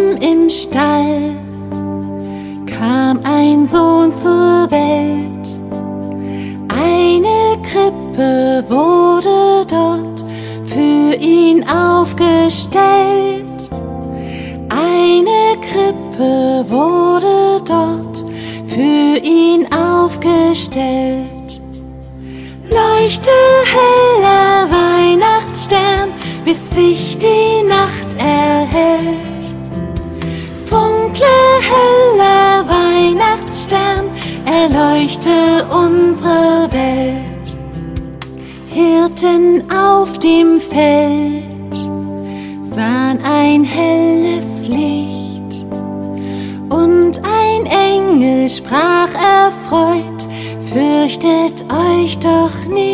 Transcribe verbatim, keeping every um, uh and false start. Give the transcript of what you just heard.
im Stall kam ein Sohn zur Welt. Eine Krippe wurde dort für ihn aufgestellt. Eine Krippe wurde dort für ihn aufgestellt. Leuchte heller Weihnachtsstern, bis sich die Nacht erhellt. Funkle heller Weihnachtsstern, erleuchte unsere Welt. Hirten auf dem Feld sahen ein helles Licht, und ein Engel sprach erfreut: Fürchtet euch doch nicht.